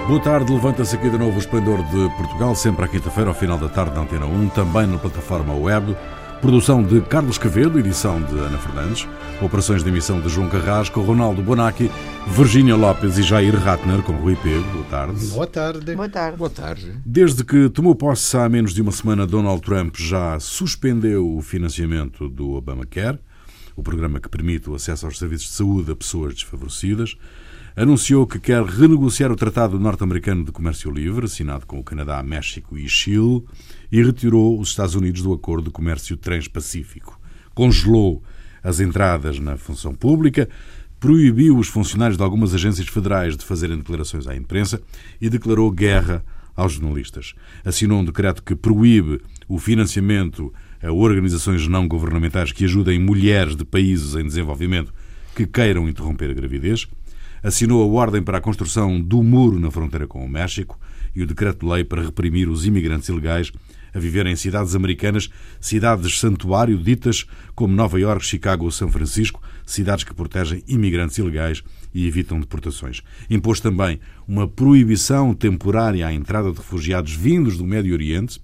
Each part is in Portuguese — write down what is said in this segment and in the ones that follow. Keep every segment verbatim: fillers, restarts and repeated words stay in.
Boa tarde, levanta-se aqui de novo o Esplendor de Portugal, sempre à quinta-feira, ao final da tarde, na Antena um, também na plataforma web. Produção de Carlos Quevedo, edição de Ana Fernandes, operações de emissão de João Carrasco, Ronaldo Bonacci, Virgínia Lopes e Jair Ratner, com Rui Pego. Boa tarde. Boa tarde. Boa tarde. Boa tarde. Desde que tomou posse há menos de uma semana, Donald Trump já suspendeu o financiamento do Obamacare, o programa que permite o acesso aos serviços de saúde a pessoas desfavorecidas. Anunciou que quer renegociar o Tratado Norte-Americano de Comércio Livre, assinado com o Canadá, México e Chile, e retirou os Estados Unidos do Acordo de Comércio Transpacífico. Congelou as entradas na função pública, proibiu os funcionários de algumas agências federais de fazerem declarações à imprensa e declarou guerra aos jornalistas. Assinou um decreto que proíbe o financiamento a organizações não governamentais que ajudem mulheres de países em desenvolvimento que queiram interromper a gravidez. Assinou a ordem para a construção do muro na fronteira com o México e o decreto-lei para reprimir os imigrantes ilegais a viver em cidades americanas, cidades-santuário ditas como Nova Iorque, Chicago ou São Francisco, cidades que protegem imigrantes ilegais e evitam deportações. Impôs também uma proibição temporária à entrada de refugiados vindos do Médio Oriente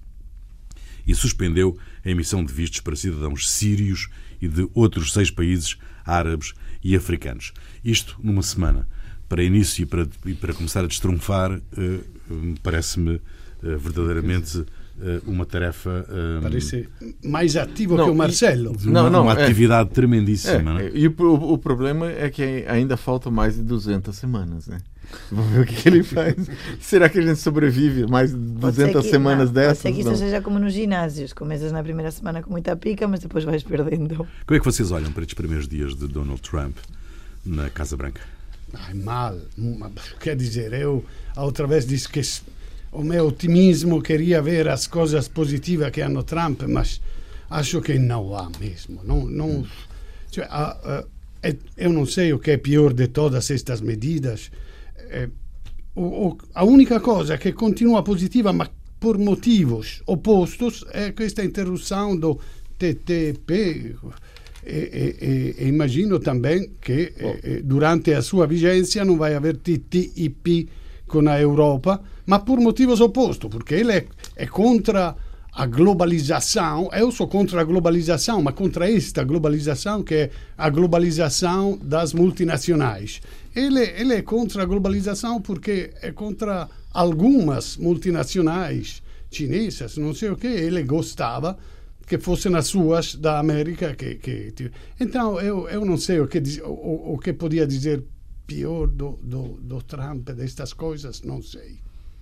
e suspendeu a emissão de vistos para cidadãos sírios e de outros seis países árabes e africanos. Isto numa semana. Para início e para, e para começar a destrunfar, eh, parece-me eh, verdadeiramente eh, uma tarefa... Eh, Parece mais ativo não, que o Marcelo. E, não, uma, não, uma é, atividade tremendíssima. É, é, e o, o problema é que ainda faltam mais de duzentas semanas, né? Vamos ver o que ele faz. Será que a gente sobrevive mais de duzentas que, semanas não, dessas? Pode ser que isso não. seja como nos ginásios. Começas na primeira semana com muita pica, mas depois vais perdendo. Como é que vocês olham para estes primeiros dias de Donald Trump na Casa Branca? Ai, mal. Quer dizer, eu outra vez disse que o meu otimismo queria ver as coisas positivas que hanno Trump, mas acho que não há mesmo. Não, não, cioè, a, a, eu não sei o que é pior de todas estas medidas. É, o, o, a única coisa que continua positiva, mas por motivos opostos, é esta interrupção do T T P. E, e, e imagino também que oh. durante a sua vigência não vai haver T T I P com a Europa, mas por motivos opostos, porque ele é, é contra a globalização. Eu sou contra a globalização, mas contra esta globalização que é a globalização das multinacionais. Ele, ele é contra a globalização porque é contra algumas multinacionais chinesas, não sei o que, ele gostava que fossem as suas da América. Que, que... Então, eu, eu não sei o que, o, o que podia dizer pior do, do, do Trump, destas coisas, não sei.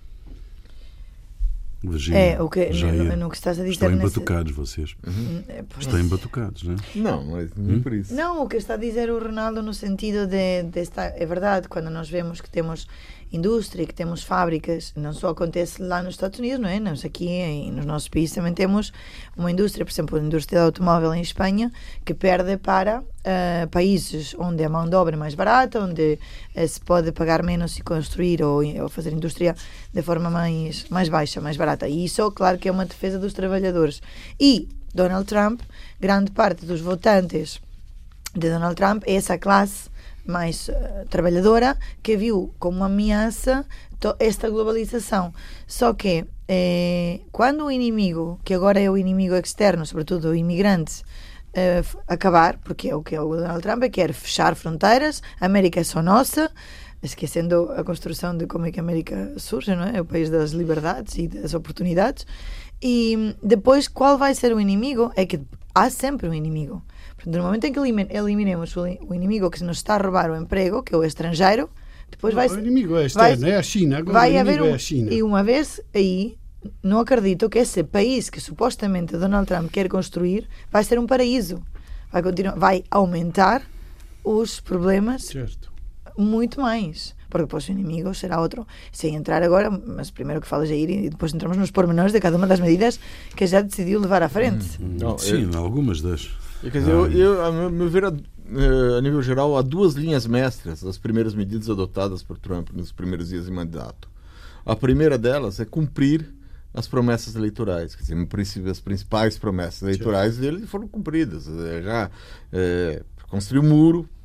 Virginia, é, o que, no, no que estás a dizer... Estão embatucados nesse... vocês. Uhum. É, estão embatucados, não é? Não, mas não hum? por isso. Não, o que está a dizer o Ronaldo no sentido de, de estar... É verdade, quando nós vemos que temos indústria, que temos fábricas, não só acontece lá nos Estados Unidos, não é? Nós aqui, em, nos nossos países, também temos uma indústria, por exemplo, a indústria do automóvel em Espanha, que perde para uh, países onde a mão de obra é mais barata, onde uh, se pode pagar menos e construir ou, ou fazer indústria de forma mais, mais baixa, mais barata. E isso, claro, que é uma defesa dos trabalhadores. E Donald Trump, grande parte dos votantes de Donald Trump é essa classe mais uh, trabalhadora que viu como uma ameaça esta globalização. Só que eh, quando o inimigo, que agora é o inimigo externo, sobretudo o imigrante, uh, acabar, porque é o que é o Donald Trump, quer fechar fronteiras, a América é só nossa, esquecendo a construção de como é que a América surge, não é? É o país das liberdades e das oportunidades. E depois, qual vai ser o inimigo? É que há sempre um inimigo. No momento em que eliminemos o inimigo que nos está a roubar o emprego, que é o estrangeiro, depois vai... O inimigo é externo, vai, é a China. Agora vai o haver um, é a China. E uma vez aí, não acredito que esse país que supostamente Donald Trump quer construir vai ser um paraíso. Vai, continuar, vai aumentar os problemas certo. muito mais. Porque depois o inimigo será outro. Sem entrar agora, mas primeiro que fala Jair e depois entramos nos pormenores de cada uma das medidas que já decidiu levar à frente. Hum, não, sim, eu... algumas das... Quer dizer, eu, eu, a meu ver, a, a nível geral, há duas linhas mestras das primeiras medidas adotadas por Trump nos primeiros dias de mandato. A primeira delas é cumprir as promessas eleitorais. Quer dizer, no princípio, as principais promessas eleitorais dele foram cumpridas. Já é, construir o muro,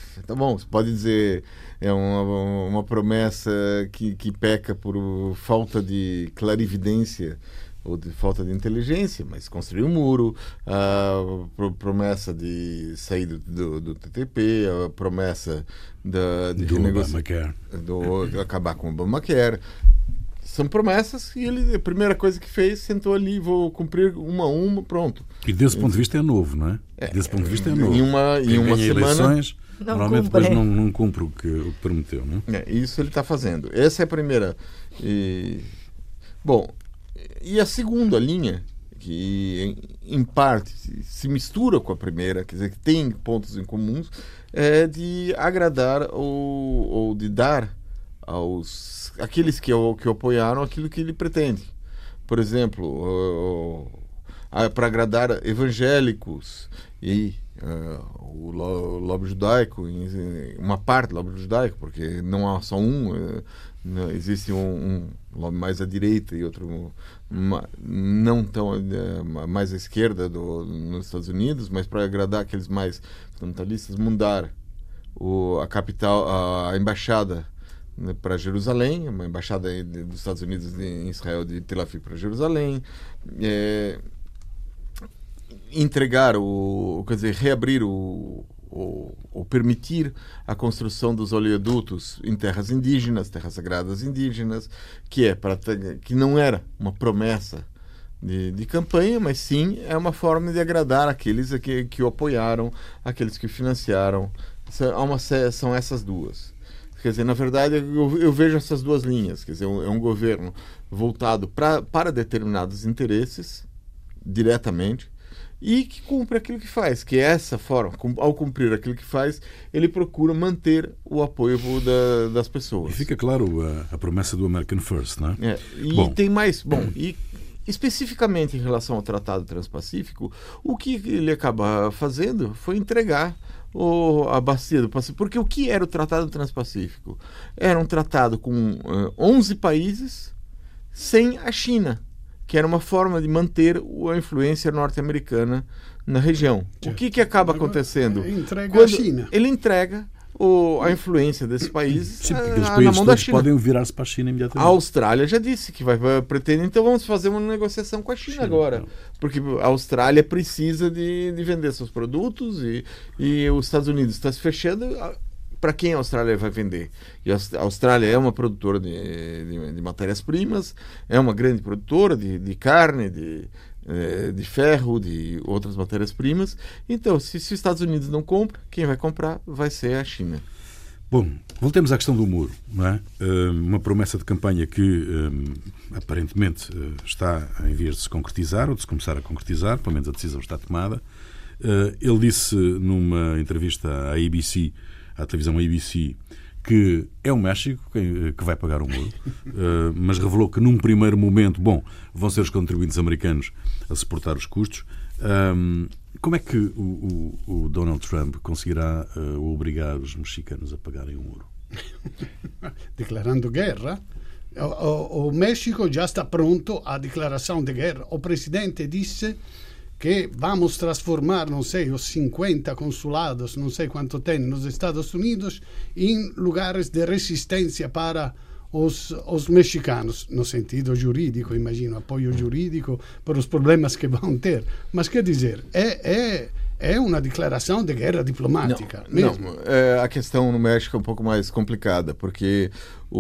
tá bom, você pode dizer é uma, uma promessa que, que peca por falta de clarividência ou de falta de inteligência, mas construir um muro, a pro, promessa de sair do, do, do T T P, a promessa da, de do renegociar, Obamacare, do, de acabar com o Obamacare. São promessas e ele, a primeira coisa que fez, sentou ali, vou cumprir uma a uma, pronto. E desse ponto de vista é novo, não é? É, desse ponto de vista é novo. Em uma, Quem em uma ganha semana... eleições, Não normalmente cumpre. depois não, não cumpre o que, o que prometeu, não é? É, isso ele está fazendo. Essa é a primeira. E, bom, e a segunda linha, que em, em parte se, se mistura com a primeira, quer dizer, que tem pontos em comuns, é de agradar ou, ou de dar aos aqueles que o, que o apoiaram aquilo que ele pretende. Por exemplo, para agradar evangélicos e uh, o, lo, o lobby judaico, uma parte do lobby judaico, porque não há só um, uh, não, existe um, um lobby mais à direita e outro uma, não tão uh, mais à esquerda do, nos Estados Unidos, mas para agradar aqueles mais fundamentalistas, mudar o, a capital, a, a embaixada para Jerusalém, uma embaixada dos Estados Unidos em Israel de Tel Aviv para Jerusalém, é, entregar o, quer dizer, reabrir o, o, o permitir a construção dos oleodutos em terras indígenas, terras sagradas indígenas, que é para que não era uma promessa de, de campanha, mas sim é uma forma de agradar aqueles que, que o apoiaram, aqueles que o financiaram. Há uma, são essas duas. Quer dizer, na verdade, eu, eu vejo essas duas linhas. Quer dizer, é um governo voltado pra, para determinados interesses, diretamente, e que cumpre aquilo que faz, que é essa forma. Ao cumprir aquilo que faz, ele procura manter o apoio da, das pessoas. E fica claro a, a promessa do American First, não é? É, e Bom. tem mais... Bom, e especificamente em relação ao Tratado Transpacífico, o que ele acaba fazendo foi entregar o, a bacia do Pacífico. Porque o que era o Tratado Transpacífico? Era um tratado com uh, onze países sem a China, que era uma forma de manter a influência norte-americana na região. O que, que acaba acontecendo? Entrega Quando a China. ele entrega o, a influência desses países Sim, porque a, aqueles na países mão da todos China. podem virar-se para a China A imediatamente. Austrália já disse que vai, vai pretender, então vamos fazer uma negociação com a China, China, agora. não. Porque a Austrália precisa de, de vender seus produtos e, e os Estados Unidos está se fechando. Para quem a Austrália vai vender? E a Austrália é uma produtora de, de, de matérias-primas, é uma grande produtora de, de carne, de, de ferro, de outras matérias-primas. Então, se, se os Estados Unidos não compram, quem vai comprar vai ser a China. Bom, voltemos à questão do muro, não é? Uh, uma promessa de campanha que um, aparentemente uh, está em vias de se concretizar ou de se começar a concretizar, pelo menos a decisão está tomada. Uh, ele disse numa entrevista à A B C, à televisão A B C, que é o México que, que vai pagar o muro, uh, mas revelou que num primeiro momento, bom, vão ser os contribuintes americanos a suportar os custos. Um, como é que o, o, o Donald Trump conseguirá uh, obrigar os mexicanos a pagarem o muro? Declarando guerra. O, o, o México já está pronto à declaração de guerra. O presidente disse que vamos transformar, não sei, os cinquenta consulados, não sei quanto tem nos Estados Unidos, em lugares de resistência para os, os mexicanos, no sentido jurídico, imagino, apoio jurídico para os problemas que vão ter. Mas quer dizer, é, é, é uma declaração de guerra diplomática. Não, mesmo. não é, a questão no México é um pouco mais complicada, porque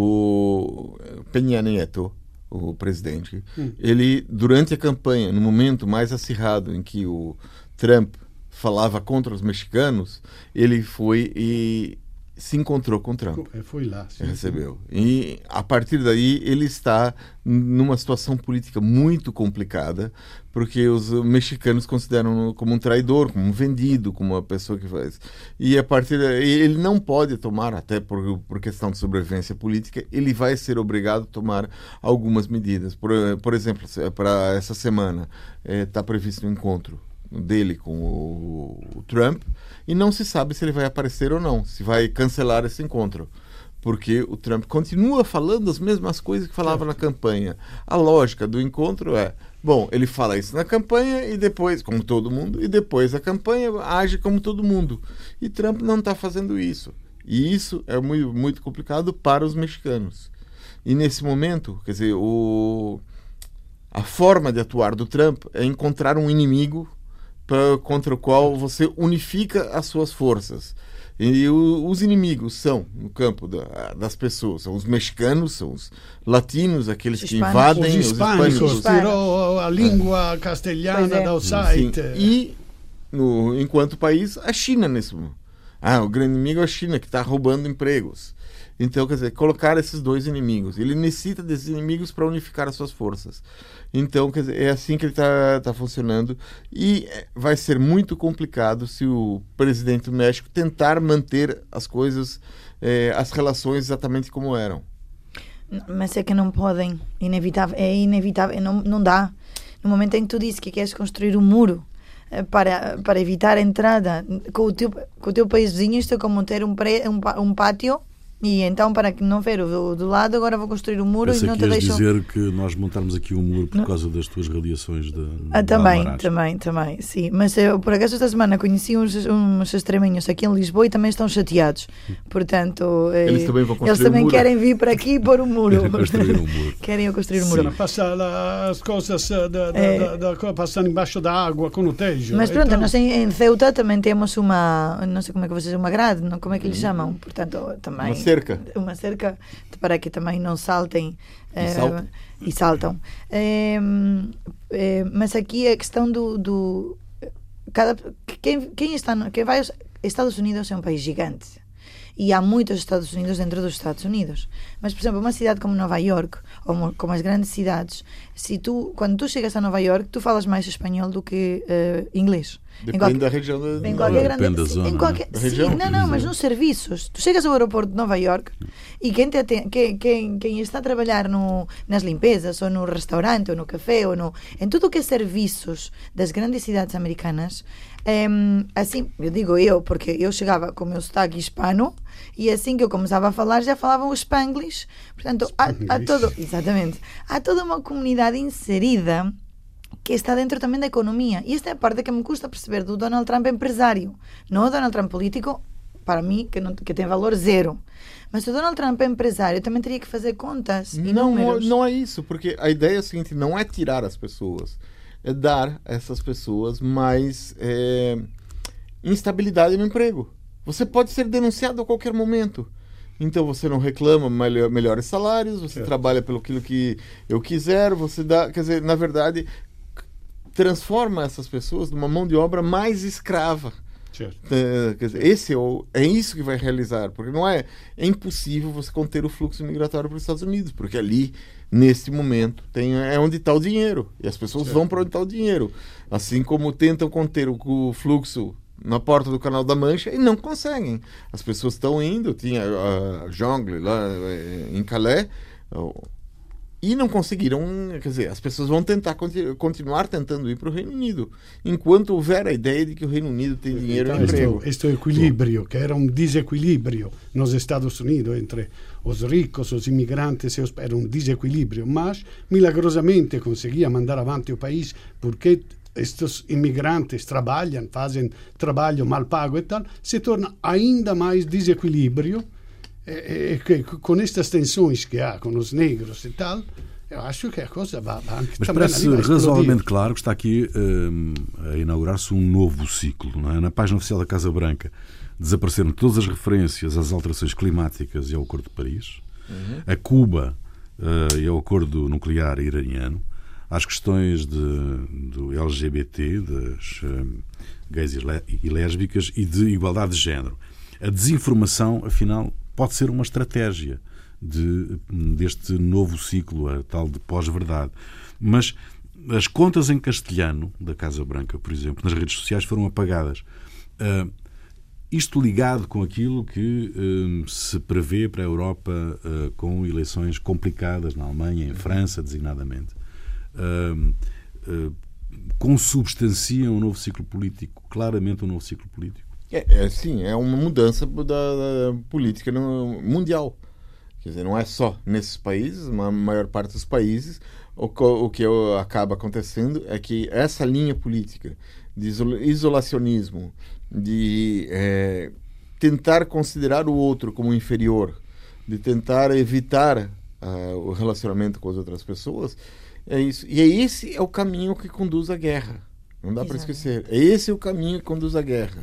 o Peña Nieto, o presidente, hum. ele, durante a campanha, no momento mais acirrado em que o Trump falava contra os mexicanos, ele foi e se encontrou com o Trump. Foi lá. Sim, recebeu. Sim. E, a partir daí, ele está numa situação política muito complicada, porque os mexicanos consideram como um traidor, como um vendido, como uma pessoa que faz. E, a partir daí, ele não pode tomar, até por, por questão de sobrevivência política, ele vai ser obrigado a tomar algumas medidas. Por, por exemplo, para essa semana, está previsto um encontro dele com o, o Trump, e não se sabe se ele vai aparecer ou não, se vai cancelar esse encontro, porque o Trump continua falando as mesmas coisas que falava na campanha. A lógica do encontro é Bom, ele fala isso na campanha e depois, como todo mundo, e depois a campanha age como todo mundo. E Trump não está fazendo isso. E isso é muito, muito complicado para os mexicanos. E nesse momento, quer dizer, o, a forma de atuar do Trump é encontrar um inimigo pra, contra o qual você unifica as suas forças. E o, os inimigos são, no campo da, das pessoas, são os mexicanos, são os latinos, aqueles que invadem, os hispânicos, os hispânicos. Tirou a língua castelhana é. do site. Sim. E, no, enquanto país, a China nesse momento. Ah, o grande inimigo é a China, que está roubando empregos. Então, quer dizer, colocar esses dois inimigos. Ele necessita desses inimigos para unificar as suas forças. Então, quer dizer, é assim que ele está tá funcionando. E vai ser muito complicado se o presidente do México tentar manter as coisas, eh, as relações exatamente como eram. Mas é que não podem. Inevitável, é inevitável. Não, não dá. No momento em que tu dizes que queres construir um muro para, para evitar a entrada com o teu, com o teu país vizinho, isto é como ter um, pré, um, um pátio. E então, para que não ver o do, do lado, agora vou construir um muro. Pensei e não que te deixo dizer que nós montarmos aqui um muro por não. causa das tuas radiações de, ah, de também, Almaraz. também, também, sim. Mas eu, por acaso, esta semana conheci uns, uns extreminhos aqui em Lisboa e também estão chateados. Portanto, eles também, vão eles também um muro. querem vir para aqui e pôr um muro. Querem construir um muro. Querem construir um muro. Sim, passar as coisas da, da, É. da, da, passando embaixo da água com o Tejo. Mas pronto, então, nós em, em Ceuta também temos uma, não sei como é que vocês, uma grade, não, como é que lhes chamam? Portanto, também Uma cerca. Uma cerca para que também não saltem E eh, saltam. e saltam. Eh, eh, mas aqui a questão do, do cada quem, quem está no, quem vai aos Estados Unidos é um país gigante e há muitos Estados Unidos dentro dos Estados Unidos, mas por exemplo uma cidade como Nova York ou como as grandes cidades, se tu quando tu chegas a Nova York tu falas mais espanhol do que uh, inglês. Depende qualquer, da região da, em qualquer Depende grande da zona, em qualquer, da sim, região. não, não, mas nos serviços. Tu chegas ao aeroporto de Nova York e quem, te atende, quem, quem, quem está a trabalhar no, nas limpezas ou no restaurante ou no café ou no, em tudo o que é serviços das grandes cidades americanas, é, assim, eu digo eu, porque eu chegava com o meu sotaque hispano e assim que eu começava a falar já falavam o Spanglish. Portanto, há, há todo, exatamente, há toda uma comunidade inserida que está dentro também da economia. E esta é a parte que me custa perceber do Donald Trump empresário. Não o Donald Trump político, para mim, que, não, que tem valor zero. Mas o Donald Trump empresário também teria que fazer contas e não, números. Não é isso, porque a ideia é a seguinte, não é tirar as pessoas, é dar a essas pessoas mais é, instabilidade no emprego. Você pode ser denunciado a qualquer momento. Então você não reclama melhor, melhores salários, você é. trabalha pelo aquilo que eu quiser, você dá, quer dizer, na verdade, transforma essas pessoas numa mão de obra mais escrava. É, quer dizer, esse é, o, é isso que vai realizar, porque não é, é impossível você conter o fluxo migratório para os Estados Unidos, porque ali, nesse momento, tem, é onde está o dinheiro, e as pessoas certo. vão para onde está o dinheiro. Assim como tentam conter o, o fluxo na porta do Canal da Mancha e não conseguem. As pessoas estão indo, tinha a Jongle lá em Calais, e não conseguiram, quer dizer, as pessoas vão tentar continu- continuar tentando ir para o Reino Unido, enquanto houver a ideia de que o Reino Unido tem dinheiro e emprego. Este equilíbrio, que era um desequilíbrio nos Estados Unidos entre os ricos, os imigrantes, era um desequilíbrio, mas milagrosamente conseguia mandar avanti o país porque estes imigrantes trabalham, fazem trabalho mal pago e tal, se torna ainda mais desequilíbrio. E, e que com estas tensões que há com os negros e tal, eu acho que a coisa vai, vai Mas parece razoavelmente claro que está aqui um, a inaugurar-se um novo ciclo, não é? Na página oficial da Casa Branca desapareceram todas as referências às alterações climáticas e ao Acordo de Paris, uhum. a Cuba uh, e ao Acordo Nuclear Iraniano, às questões de, do L G B T, das um, gays e lésbicas e de igualdade de género. A desinformação, afinal, pode ser uma estratégia de, deste novo ciclo, a tal de pós-verdade. Mas as contas em castelhano da Casa Branca, por exemplo, nas redes sociais foram apagadas. Uh, isto ligado com aquilo que uh, se prevê para a Europa uh, com eleições complicadas na Alemanha, em França, designadamente. Uh, uh, consubstancia um novo ciclo político, claramente um novo ciclo político. É, é sim, é uma mudança da, da política no, mundial. Quer dizer, não é só nesses países, na maior parte dos países, o, o que acaba acontecendo é que essa linha política de isolacionismo, de é, tentar considerar o outro como inferior, de tentar evitar uh, o relacionamento com as outras pessoas, é isso. E é esse é o caminho que conduz à guerra. Não dá para esquecer. É esse o caminho que conduz à guerra.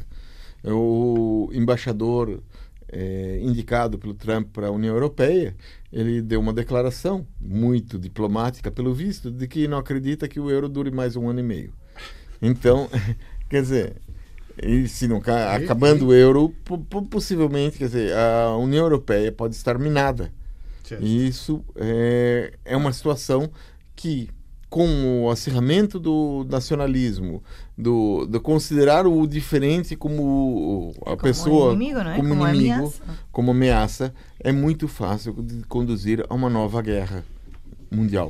O embaixador é, indicado pelo Trump para a União Europeia, ele deu uma declaração muito diplomática, pelo visto, de que não acredita que o euro dure mais um ano e meio. Então, quer dizer, e se não acabando o euro, possivelmente, quer dizer, a União Europeia pode estar minada. Certo. E isso é, é uma situação que, com o acirramento do nacionalismo, do, do considerar o diferente como a como pessoa, inimigo, não é? como, como inimigo, ameaça. como ameaça, é muito fácil de conduzir a uma nova guerra mundial.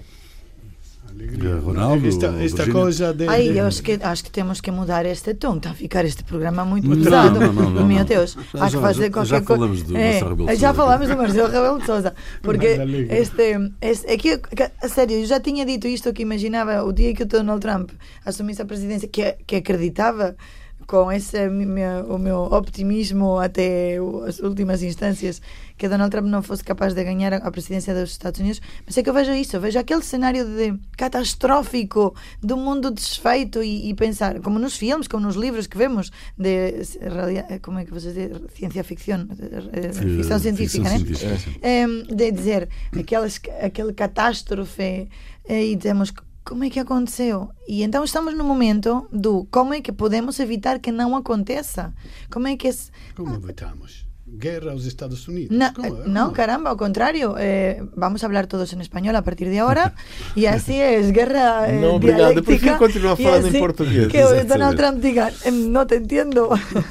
Ronaldo, esta, esta coisa de, Ai, de... eu acho que, acho que temos que mudar este tom. Está a ficar este programa muito não, pesado. Não, não, não, Meu não. Deus, já, há que fazer já, qualquer já falamos do é, Marcelo Rebelo de Sousa. Já falamos do Marcelo Rebelo de Sousa. Porque este, este, é que, a sério, eu já tinha dito isto, que imaginava o dia que o Donald Trump assumisse a presidência, que, que acreditava com esse meu, o meu optimismo até as últimas instâncias, que Donald Trump não fosse capaz de ganhar a presidência dos Estados Unidos. Mas é que eu vejo isso, eu vejo aquele cenário de catastrófico do mundo desfeito e, e pensar, como nos filmes, como nos livros que vemos de, como é que vocês dizem, ciência ficção, ficção científica, né? É, de dizer aquelas, aquele catástrofe e dizemos como é que aconteceu? E então estamos no momento do como é que podemos evitar que não aconteça. Como é que es... Como evitamos? Guerra aos Estados Unidos? No, ¿Cómo? no, caramba, ao contrário. Eh, vamos a hablar todos en español a partir de ahora. E assim é, guerra eh, Não, obrigado. Eu prefiro continuar falando assim, em português. Que o Donald Trump diga, não te entendo.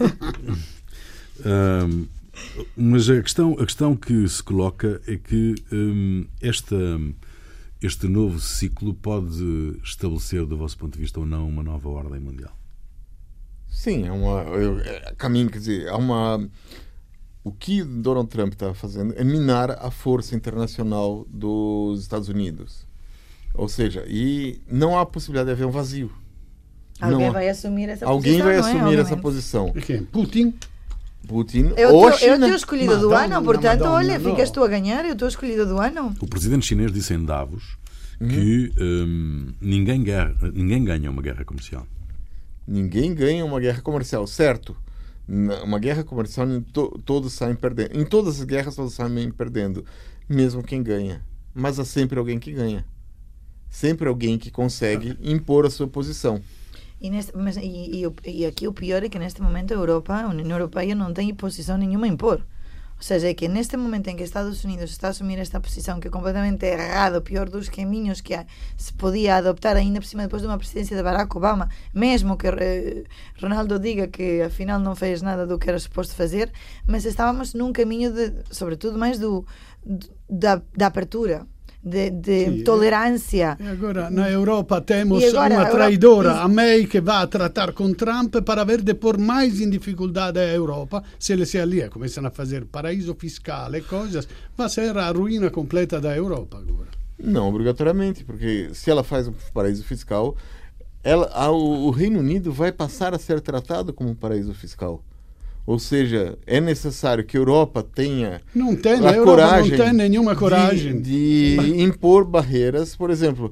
um, mas a questão, a questão que se coloca é que um, esta... este novo ciclo pode estabelecer, do vosso ponto de vista ou não, uma nova ordem mundial? Sim, é uma é, caminho, quer dizer, há uma o que Donald Trump está fazendo é minar a força internacional dos Estados Unidos. Ou seja, e não há possibilidade de haver um vazio. Alguém não, vai assumir essa alguém posição. Alguém vai não assumir é, essa posição. Quem? Putin? Putin eu ou te, China. Eu tenho escolhido Madonna, do ano, portanto, Madonna, olha, não. Ficas tu a ganhar, eu estou escolhido do ano. O presidente chinês disse em Davos que hum, ninguém, guerra, ninguém ganha uma guerra comercial. Ninguém ganha uma guerra comercial, certo? Uma guerra comercial to, todos saem perdendo. Em todas as guerras todos saem perdendo, mesmo quem ganha. Mas há sempre alguém que ganha. Sempre alguém que consegue impor a sua posição. E, neste, mas, e, e, e aqui o pior é que neste momento a Europa, a União Europeia não tem posição nenhuma a impor. Ou seja, é que neste momento em que Estados Unidos está a assumir esta posição que é completamente errada, o pior dos caminhos que há, se podia adoptar ainda por cima depois de uma presidência de Barack Obama, mesmo que eh, Ronaldo diga que afinal não fez nada do que era suposto fazer, mas estávamos num caminho de, sobretudo mais do, do da, da apertura. De, de sì, tolerância. E agora na Europa temos agora, uma traidora, Europa... a May, que vai a tratar com Trump para ver de pôr mais em dificuldade a Europa. Se eles se aliam, começam a fazer paraíso fiscal e coisas, vai ser a ruína completa da Europa agora. Não, obrigatoriamente, porque se ela faz um paraíso fiscal, ela, a, o, o Reino Unido vai passar a ser tratado como um paraíso fiscal. Ou seja, é necessário que a Europa tenha não tem, a, a Europa coragem não tem nenhuma coragem de, de impor barreiras. Por exemplo,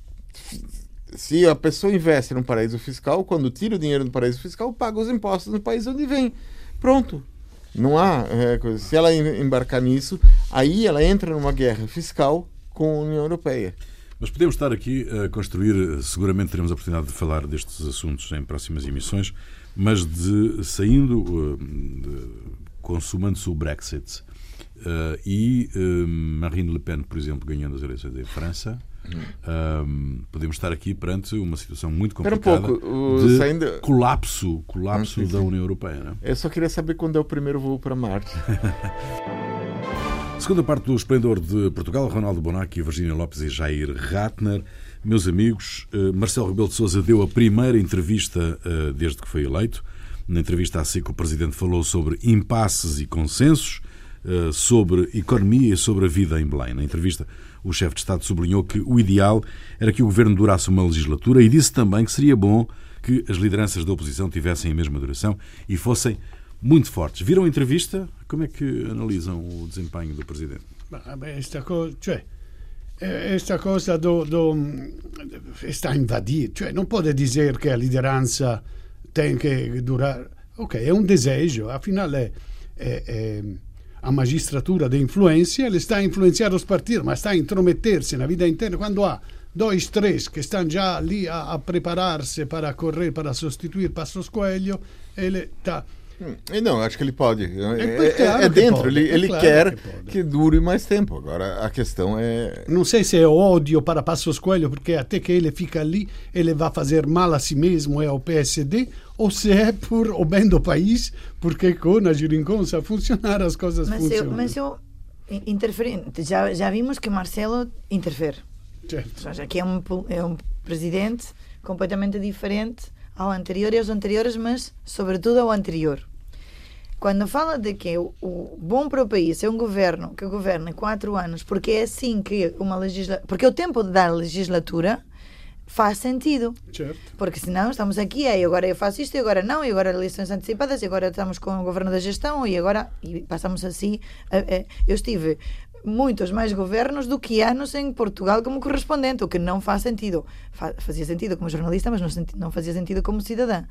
se a pessoa investe num paraíso fiscal, quando tira o dinheiro do paraíso fiscal, paga os impostos no país onde vem. Pronto. Não há é, coisa. Se ela embarcar nisso, aí ela entra numa guerra fiscal com a União Europeia. Mas podemos estar aqui a construir, seguramente teremos a oportunidade de falar destes assuntos em próximas emissões, mas de saindo, de, consumando-se o Brexit uh, e uh, Marine Le Pen, por exemplo, ganhando as eleições em França, um, podemos estar aqui perante uma situação muito complicada um pouco, o, de saindo... colapso, colapso da União Europeia. Não é? Eu só queria saber quando é o primeiro voo para Marte. Segunda parte do Esplendor de Portugal, Ronaldo Bonacci, Virgínia Lopes e Jair Ratner. Meus amigos, Marcelo Rebelo de Sousa deu a primeira entrevista desde que foi eleito. Na entrevista à SIC, o Presidente falou sobre impasses e consensos. uh, sobre economia e sobre a vida em Belém. Na entrevista, o chefe de Estado sublinhou que o ideal era que o governo durasse uma legislatura e disse também que seria bom que as lideranças da oposição tivessem a mesma duração e fossem muito fortes. Viram a entrevista? Como é que analisam o desempenho do Presidente? Esta cosa, cioè, esta cosa do, do, está invadida, cioè, non può dire che la lideranza tem che durare. Ok, è un desejo, afinal è, è, è a magistratura de influência, ele está a influenciar os partidos, mas está a intrometer-se na vida interna quando há dois, três que estão já ali a, a preparar-se para correr, para substituir Passos Coelho, ele está... E não, acho que ele pode. É, é, claro é pode, dentro, ele, é ele claro quer que, que dure mais tempo. Agora, a questão é... Não sei se é ódio para Passos Coelho, porque até que ele fica ali, ele vai fazer mal a si mesmo e ao P S D, ou se é por o bem do país, porque com a geringonça a funcionar, as coisas mas funcionam. Eu, mas eu interferi, já, já vimos que Marcelo interfere. Certo. Já que é um, é um presidente completamente diferente ao anterior e aos anteriores, mas sobretudo ao anterior. Quando fala de que o, o bom para o país é um governo que governa quatro anos, porque é assim que uma legislatura... Porque o tempo de dar legislatura faz sentido. Certo. Porque senão estamos aqui, e agora eu faço isto, e agora não, e agora eleições antecipadas, e agora estamos com o governo da gestão, e agora e passamos assim. A, a, eu estive muitos mais governos do que anos em Portugal como correspondente, o que não faz sentido. Fa, fazia sentido como jornalista, mas não, não fazia sentido como cidadã.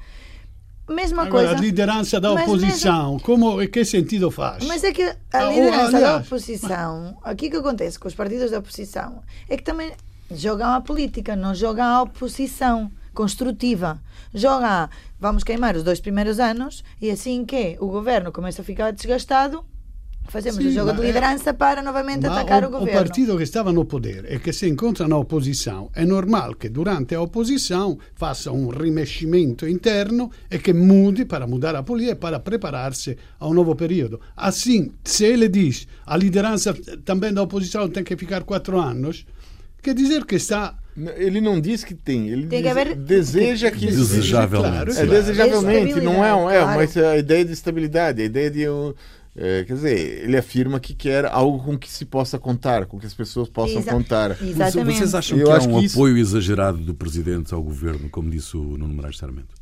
Mesma Agora, coisa. a liderança da oposição, mesmo, como, que sentido faz? Mas é que a liderança da oposição, aqui que acontece com os partidos da oposição, é que também jogam a política, não jogam a oposição construtiva. Jogam, vamos queimar os dois primeiros anos e assim que o governo começa a ficar desgastado, fazemos Sim, o jogo de liderança é, para novamente atacar o, o governo. O partido que estava no poder e que se encontra na oposição, é normal que durante a oposição faça um remeximento interno e que mude para mudar a política e para preparar-se a um novo período. Assim, se ele diz a liderança também da oposição tem que ficar quatro anos, quer dizer que está... Ele não diz que tem, ele tem diz, que haver... deseja que... Desejavelmente. Claro, é claro. desejavelmente, não é, é claro. mas a ideia de estabilidade, a ideia de... É, quer dizer, ele afirma que quer algo com que se possa contar, com que as pessoas possam Exa- contar. Exatamente. Vocês acham Eu que há acho um que isso- apoio exagerado do Presidente ao Governo, como disse o Nuno Moraes Sarmento?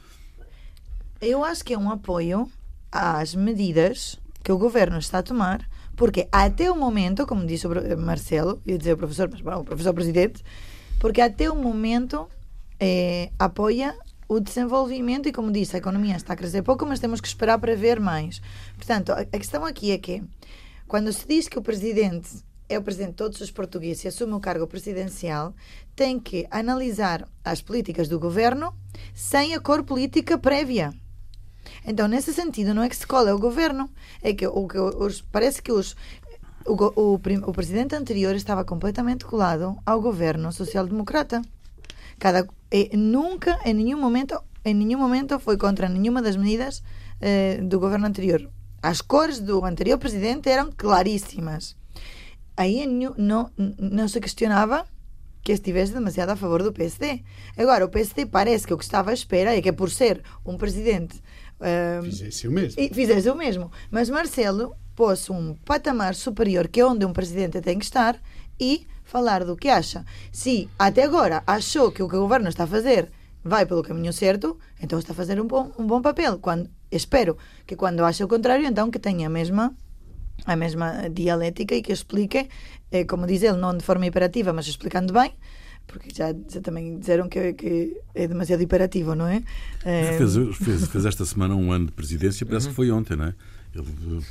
Eu acho que é um apoio às medidas que o governo está a tomar, porque até o momento, como disse o Marcelo, ia dizer o professor, mas bom, o professor Presidente, porque até o momento eh, apoia o desenvolvimento e, como disse, a economia está a crescer pouco, mas temos que esperar para ver mais. Portanto, a, a questão aqui é que, quando se diz que o Presidente é o Presidente de todos os portugueses e assume o cargo presidencial, tem que analisar as políticas do governo sem a cor política prévia. Então, nesse sentido, não é que se cola o governo, é que, o, que os, parece que os, o, o, o Presidente anterior estava completamente colado ao governo social-democrata. Cada, e nunca, em nenhum momento, em nenhum momento foi contra nenhuma das medidas eh, do governo anterior. As cores do anterior presidente eram claríssimas. Aí nenhum, não, não se questionava que estivesse demasiado a favor do P S D. Agora, o P S D parece que o que estava à espera é que, por ser um presidente... Eh, fizesse o mesmo. Fizesse o mesmo. Mas Marcelo pôs um patamar superior, que é onde um presidente tem que estar, e falar do que acha. Se até agora achou que o que o governo está a fazer vai pelo caminho certo, então está a fazer um bom, um bom papel. Quando, espero que quando acha o contrário, então que tenha a mesma, a mesma dialética e que explique, eh, como diz ele, não de forma imperativa, mas explicando bem, porque já, já também disseram que, que é demasiado imperativo, não é? é fez, fez, fez esta semana um ano de presidência, parece uhum. que foi ontem, não é? Ele,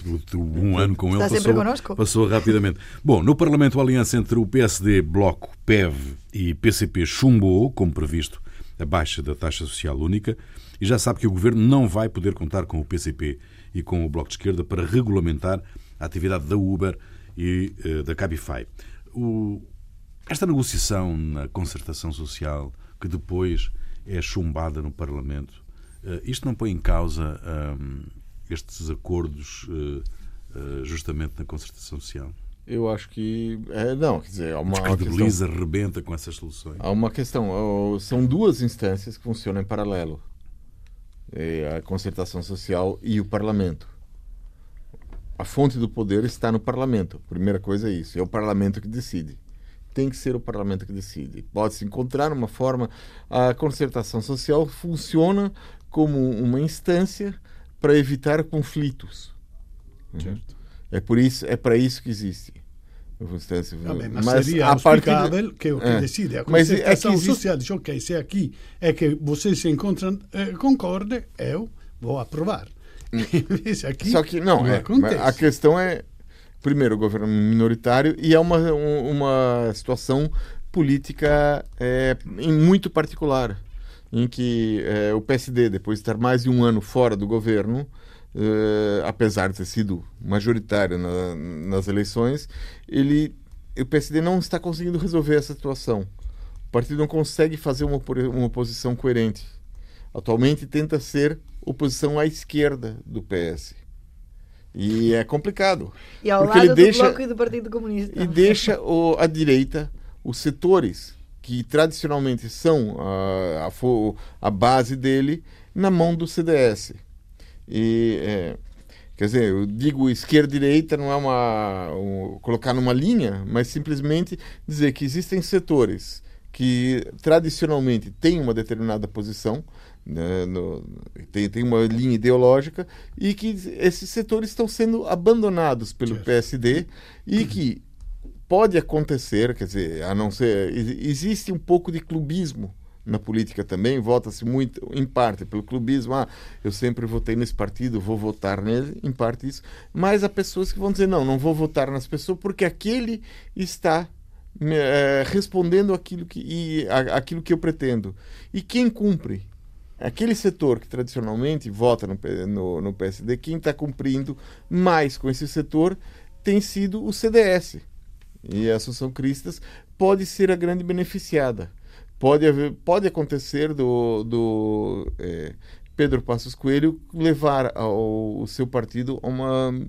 um ano com Está ele passou, passou rapidamente. Bom, no Parlamento a aliança entre o P S D, Bloco, P E V e P C P chumbou, como previsto, a baixa da taxa social única e já sabe que o Governo não vai poder contar com o P C P e com o Bloco de Esquerda para regulamentar a atividade da Uber e uh, da Cabify. O, esta negociação na concertação social, que depois é chumbada no Parlamento, uh, isto não põe em causa... Um, estes acordos uh, uh, justamente na concertação social? Eu acho que... É, não, quer dizer... Há uma Descredibiliza, questão, rebenta com essas soluções. há uma questão. São duas instâncias que funcionam em paralelo. É a concertação social e o Parlamento. a fonte do poder está no parlamento. A primeira coisa é isso, é o parlamento que decide. Tem que ser o parlamento que decide. Pode-se encontrar uma forma... A concertação social funciona como uma instância para evitar conflitos. Certo. É por isso, é para isso que existe. Vabbè, ma mas seria a auspicável partir... que o que é. decide a Mas é que concertação existe... social diz, ok, se aqui é que vocês se encontram eh, concorde, eu vou aprovar. Aqui Só que não, não é, acontece. a questão é, primeiro, o governo minoritário e é uma, um, uma situação política é, em muito particular, em que é, o P S D, depois de estar mais de um ano fora do governo, Uh, apesar de ter sido majoritário na, nas eleições, ele, o P S D não está conseguindo resolver essa situação. O partido não consegue fazer uma, uma oposição coerente. Atualmente tenta ser oposição à esquerda do P S. E é complicado. E ao porque lado ele deixa, do Bloco e do Partido Comunista. E deixa o, a direita, os setores que tradicionalmente são a, a, a base dele, na mão do C D S. E, é, quer dizer, eu digo esquerda-direita não é uma um, colocar numa linha, mas simplesmente dizer que existem setores que tradicionalmente têm uma determinada posição, né, no, tem, tem uma linha ideológica, e que esses setores estão sendo abandonados pelo certo. P S D e que pode acontecer, quer dizer, a não ser, existe um pouco de clubismo na política também, vota-se muito, em parte, pelo clubismo. Ah, eu sempre votei nesse partido, vou votar nele, em parte isso. Mas há pessoas que vão dizer, não, não vou votar nas pessoas porque aquele está é, respondendo aquilo que, e, a, aquilo que eu pretendo. E quem cumpre? Aquele setor que tradicionalmente vota no, no, no P S D, quem está cumprindo mais com esse setor tem sido o C D S. E a Associação Cristas pode ser a grande beneficiada. Pode, haver, pode acontecer do, do é, Pedro Passos Coelho levar ao, o seu partido a uma,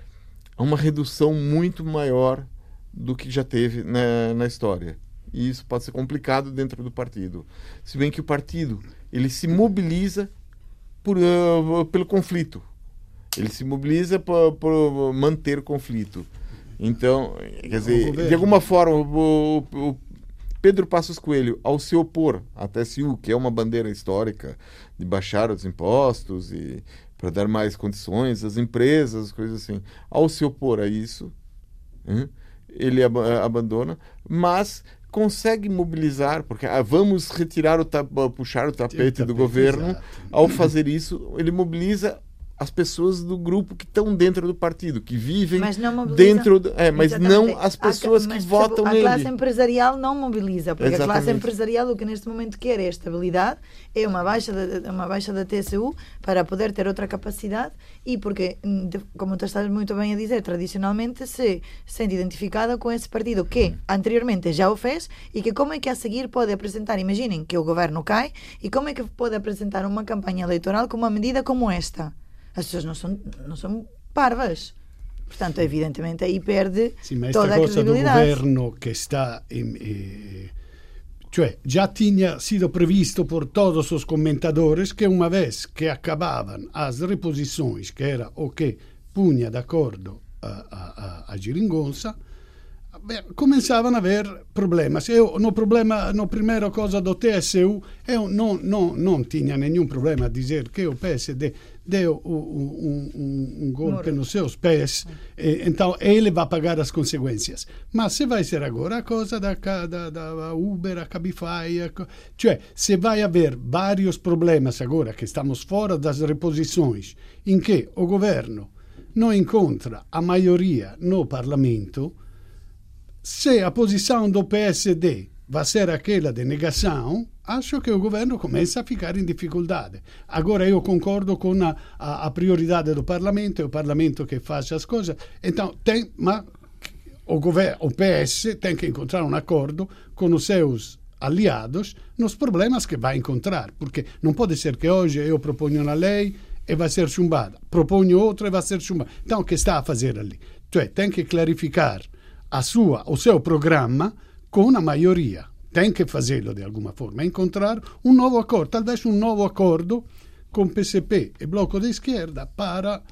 a uma redução muito maior do que já teve na, na história. E isso pode ser complicado dentro do partido. Se bem que o partido ele se mobiliza por, uh, pelo conflito. Ele se mobiliza por, por manter o conflito. Então, quer dizer, de alguma forma, o, o Pedro Passos Coelho, ao se opor à T S U, que é uma bandeira histórica de baixar os impostos e para dar mais condições às empresas, coisas assim, ao se opor a isso, hein, ele ab abandona, mas consegue mobilizar, porque ah, vamos retirar o puxar o tapete, o tapete do governo. Exato. Ao fazer isso, ele mobiliza as pessoas do grupo que estão dentro do partido, que vivem mas dentro do, é, mas Exatamente. Não as pessoas a, que votam a nele. A classe empresarial não mobiliza, porque Exatamente. A classe empresarial o que neste momento quer é estabilidade, é uma baixa da, uma baixa da T S U para poder ter outra capacidade e porque, como tu estás muito bem a dizer, tradicionalmente se sente identificada com esse partido que anteriormente já o fez e que como é que a seguir pode apresentar, imaginem que o governo cai e como é que pode apresentar uma campanha eleitoral com uma medida como esta. As pessoas não são, não são parvas. Portanto, evidentemente, aí perde sì, ma toda a credibilidade. Do governo che sta... In, eh, cioè, já tinha sido previsto por todos os comentadores que uma vez que acabavam as reposições, que era o que punha de acordo a, a, a Geringonça, beh, começavam a haver problemas. Eu, no problema, no primeiro cosa do T S U, eu não, não, não tinha nenhum problema a dizer que o P S D deu um, um, um golpe nos seus pés, e, então ele vai pagar as consequências. Mas se vai ser agora a coisa da, da, da Uber, a Cabify, a, cioè se vai haver vários problemas agora que estamos fora das reposições, em que o governo não encontra a maioria no Parlamento, se a posição do P S D vai ser aquela de negação, acho que o governo começa a ficar em dificuldade. Agora eu concordo com a, a, a prioridade do Parlamento, é o Parlamento que faz as coisas. Então, tem, mas o, governo, o P S tem que encontrar um acordo com os seus aliados nos problemas que vai encontrar, porque não pode ser que hoje eu proponho uma lei e vai ser chumbada, proponho outra e vai ser chumbada. Então, o que está a fazer ali? Cioè, tem que clarificar a sua, o seu programa com a maioria. Tem que fazê-lo de alguma forma, encontrar um novo acordo, talvez um novo acordo com P C P e Bloco de Esquerda para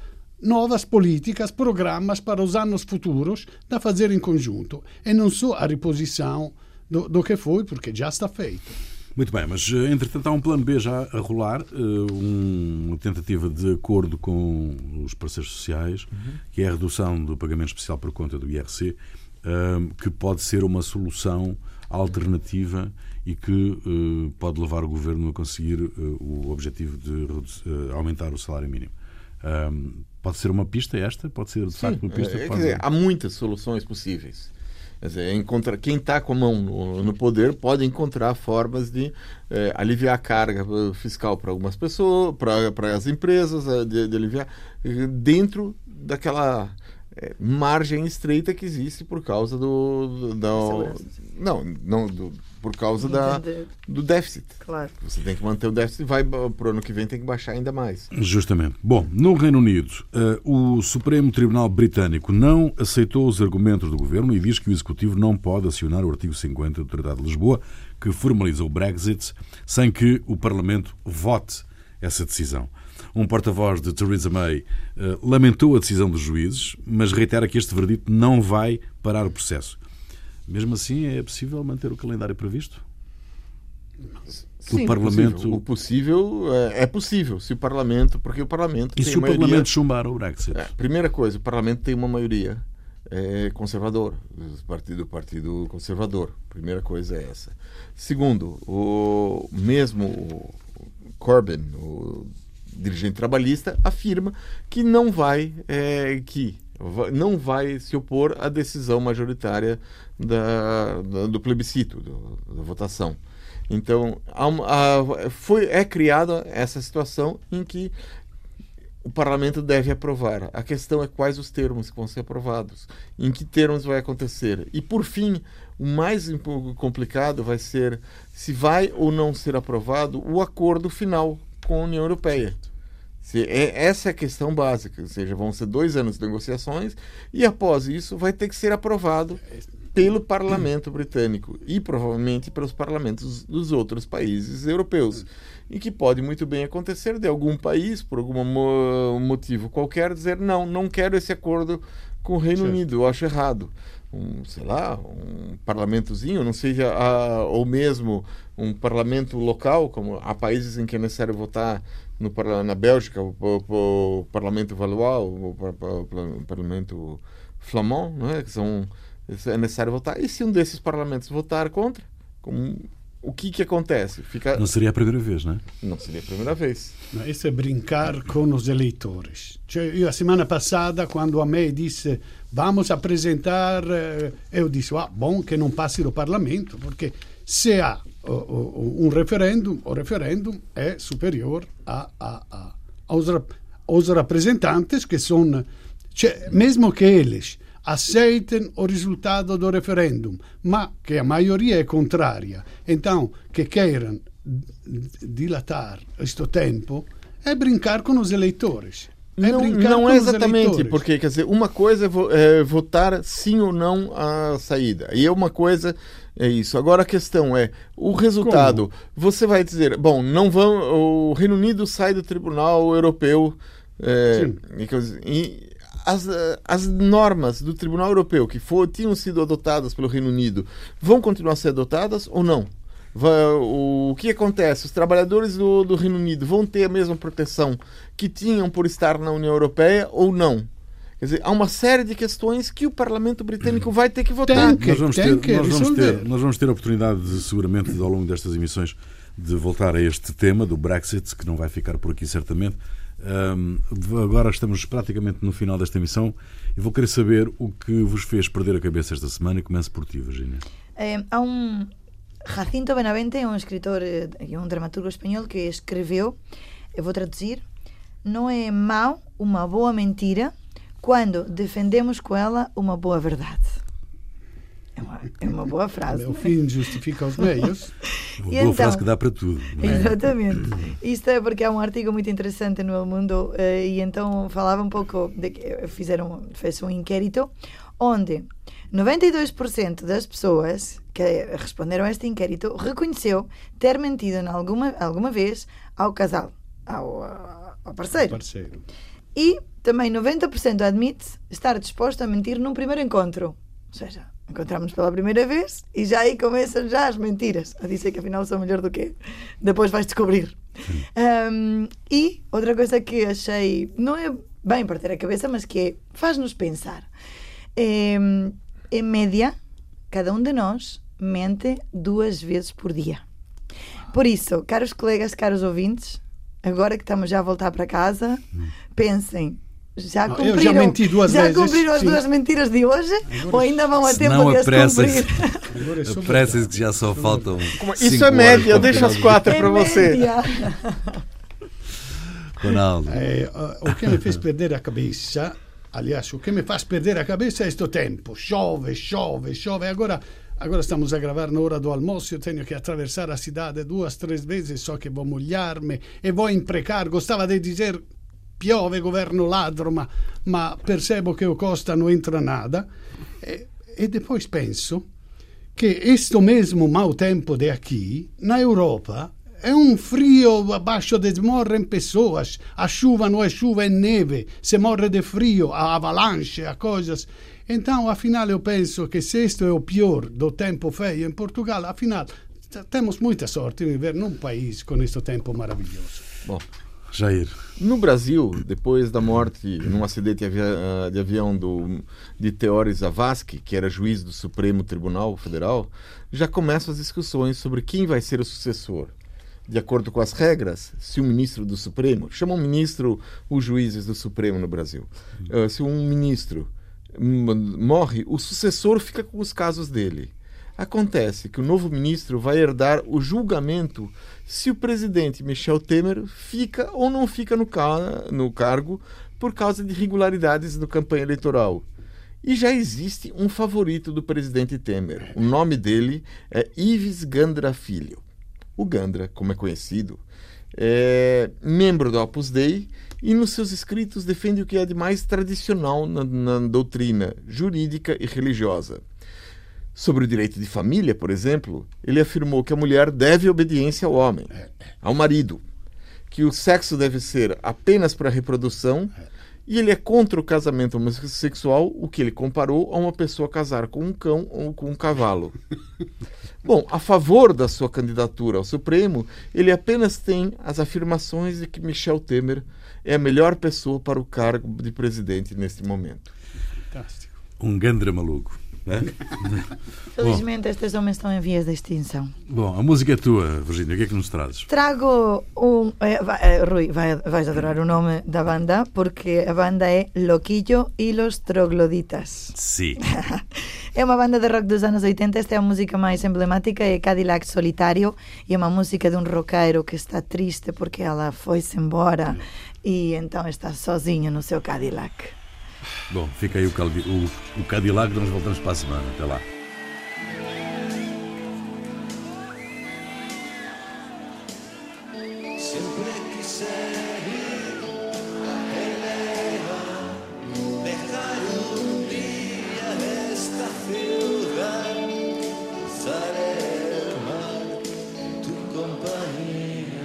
novas políticas, programas para os anos futuros da fazer em conjunto e não só a reposição do, do que foi, porque já está feito. Muito bem, mas entretanto há um plano B já a rolar, uma tentativa de acordo com os parceiros sociais, uhum. que é a redução do pagamento especial por conta do I R C, que pode ser uma solução alternativa e que pode levar o Governo a conseguir o objetivo de aumentar o salário mínimo. Pode ser uma pista esta? Pode ser de Sim, facto uma pista? É, pode... dizer, há muitas soluções possíveis. Quer dizer, encontra, quem está com a mão no, no poder pode encontrar formas de é, aliviar a carga fiscal para algumas pessoas, para as empresas, de, de aliviar dentro daquela é, margem estreita que existe por causa do, do da, não, não do, por causa da, do déficit. Claro. Você tem que manter o déficit, vai para o ano que vem tem que baixar ainda mais. Justamente. Bom, no Reino Unido, uh, o Supremo Tribunal Britânico não aceitou os argumentos do Governo e diz que o Executivo não pode acionar o artigo cinquenta do Tratado de Lisboa, que formaliza o Brexit, sem que o Parlamento vote essa decisão. Um porta-voz de Theresa May uh, lamentou a decisão dos juízes, mas reitera que este verdito não vai parar o processo. Mesmo assim, é possível manter o calendário previsto? Sim, o Parlamento... possível. O possível é, é possível, se o Parlamento... Porque o Parlamento E tem se o maioria... Parlamento chumbar o Brexit? É, primeira coisa, o Parlamento tem uma maioria é, conservador, do partido, partido conservador. Primeira coisa é essa. Segundo, o mesmo o Corbyn, o dirigente trabalhista, afirma que não vai... É, que não vai se opor à decisão majoritária da, da, do plebiscito, do, da votação. Então, há uma, há, foi, é criada essa situação em que o Parlamento deve aprovar. A questão é quais os termos que vão ser aprovados, em que termos vai acontecer. E, por fim, o mais complicado vai ser se vai ou não ser aprovado o acordo final com a União Europeia. Se, é, essa é a questão básica, ou seja, vão ser dois anos de negociações e após isso vai ter que ser aprovado pelo Parlamento britânico e provavelmente pelos parlamentos dos outros países europeus. E que pode muito bem acontecer de algum país, por algum mo- motivo qualquer, dizer não, não quero esse acordo com o Reino certo. Unido, eu acho errado. Um, sei lá, um parlamentozinho, não seja a, ou mesmo um parlamento local, como há países em que é necessário votar no, na Bélgica, o, o, o parlamento valois, o, o, o parlamento flamand, não é? Que são, é necessário votar. E se um desses parlamentos votar contra, como, o que que acontece? Fica... Não seria a primeira vez, não é? Não seria a primeira vez. Isso é brincar com os eleitores. Cioè, io a semana passada, quando a May disse vamos apresentar, eu disse, ah, bom que não passe do Parlamento, porque se há uh, uh, um referendum, o referendum é superior a, a, a, aos, aos representantes que são, cioè, mesmo que eles aceitem o resultado do referendum, ma que a maioria é contrária, então que queiram dilatar este tempo, é brincar com os eleitores. É não não é exatamente, porque quer dizer, uma coisa é, vo, é votar sim ou não a saída, e uma coisa é isso. Agora a questão é o resultado. Como? Você vai dizer, bom, não vão, o Reino Unido sai do Tribunal Europeu, é, e, e as, as normas do Tribunal Europeu que for, tinham sido adotadas pelo Reino Unido vão continuar a ser adotadas ou não? O que acontece? Os trabalhadores do, do Reino Unido vão ter a mesma proteção que tinham por estar na União Europeia ou não? Quer dizer, há uma série de questões que o Parlamento Britânico vai ter que votar. Que, nós, vamos ter, nós, vamos ter, nós vamos ter a oportunidade, de, seguramente, ao longo destas emissões, de voltar a este tema do Brexit, que não vai ficar por aqui certamente. Um, agora estamos praticamente no final desta emissão e vou querer saber o que vos fez perder a cabeça esta semana, e começo por ti, Virginia. É, há um... Jacinto Benavente é um escritor e um dramaturgo espanhol que escreveu, eu vou traduzir, não é mau uma boa mentira quando defendemos com ela uma boa verdade. É uma, é uma boa frase. O fim justifica os meios. Uma boa então, frase que dá para tudo. Não é? Exatamente. Isto é porque há um artigo muito interessante no El Mundo e então falava um pouco, de que fizeram, fez um inquérito onde noventa e dois por cento das pessoas que responderam a este inquérito reconheceu ter mentido em alguma, alguma vez ao casal, ao, ao parceiro. parceiro. E também noventa por cento admite estar disposto a mentir num primeiro encontro. Ou seja, encontramos pela primeira vez e já aí começam já as mentiras. A dizer que afinal sou melhor do que depois vais descobrir. Um, e outra coisa que achei, não é bem para ter a cabeça, mas que faz-nos pensar. É, em média, cada um de nós mente duas vezes por dia. Por isso, caros colegas, caros ouvintes, agora que estamos já a voltar para casa, pensem, já Não, cumpriram, eu já menti duas já vezes, cumpriram as sim. duas mentiras de hoje ou ainda vão a tempo não de as apressem-se. cumprir? Agora é só Apressem-se que já só faltam. Como- cinco Isso é horas média, eu para o deixo final as do quatro Em para você. média. Ronaldo. Eh, o que me fez perder a cabeça, aliás, o que me faz perder a cabeça é este tempo. Chove, chove, chove. Agora, agora estamos a gravar na hora do almoço. Eu tenho que atravessar a cidade duas, três vezes, só que vou molhar-me e vou imprecar. Gostava de dizer piove, governo ladro, ma, ma percebo che o Costa não entra nada. E, e depois penso que este mesmo mau tempo de aqui, na Europa, é um frio abaixo de morrem pessoas. A chuva não é chuva, é neve. Se morre de frio, há avalanche, há coisas. Então, afinal, eu penso que se este é o pior do tempo feio em Portugal, afinal, t- temos muita sorte em viver num país com este tempo maravilhoso. Bom, Jair. no Brasil, depois da morte num acidente de, avia- de avião do, de Teori Zavascki, que era juiz do Supremo Tribunal Federal, já começam as discussões sobre quem vai ser o sucessor. De acordo com as regras, se o ministro do Supremo, chamam ministro os juízes do Supremo no Brasil, uh, se um ministro m- morre, o sucessor fica com os casos dele. Acontece que o novo ministro vai herdar o julgamento se o presidente Michel Temer fica ou não fica no, ca- no cargo por causa de irregularidades na campanha eleitoral. E já existe um favorito do presidente Temer. O nome dele é Ives Gandra Filho. O Gandra, como é conhecido, é membro do Opus Dei e nos seus escritos defende o que é de mais tradicional na, na doutrina jurídica e religiosa. Sobre o direito de família, por exemplo, ele afirmou que a mulher deve obediência ao homem, ao marido, que o sexo deve ser apenas para a reprodução, e ele é contra o casamento homossexual, o que ele comparou a uma pessoa casar com um cão ou com um cavalo. Bom, a favor da sua candidatura ao Supremo, ele apenas tem as afirmações de que Michel Temer é a melhor pessoa para o cargo de presidente neste momento. Fantástico. Um gandra maluco. Né? Felizmente estes homens estão em vias de extinção. Bom, a música é tua, Virgínia. O que é que nos trazes? Trago um... eh, vai- eh, Rui, vai, vais adorar o nome da banda, porque a banda é Loquillo y los Trogloditas. Sim. É uma banda de rock dos anos oitenta. Esta é a música mais emblemática, é Cadillac Solitário, e é uma música de um roqueiro que está triste porque ela foi-se embora e então está sozinho no seu Cadillac. Bom, fica aí o, Caldi- o, o Cadillac. Nós voltamos para a semana. Até lá. Siempre quise ir a Helena, dejar un día esta ciudad, cruzar el mar en tu compañía.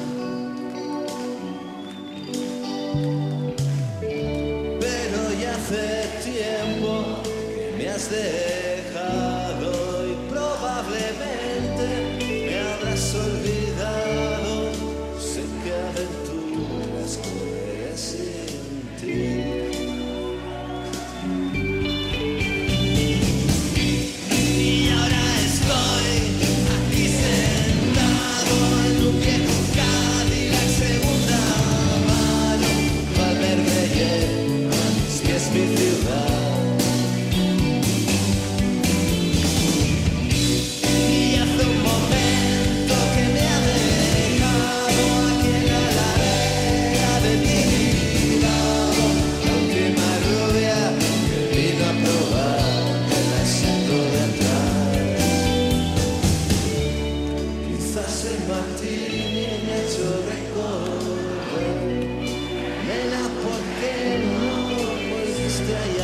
Pero ya hace tiempo que me has dejado y probablemente me habrás olvidado. Sé que aventuras correré sin ti. Y ahora estoy aquí sentado en un viejo Cadillac segunda mano, tu albergue lleno, si es mi ciudad. Y hace un momento que me ha dejado aquí en la ladera de mi lado, la última rubia que vino a probar el asiento de atrás. Quizás el martini me ha hecho recordar, nena, ¿por qué no volviste ayer?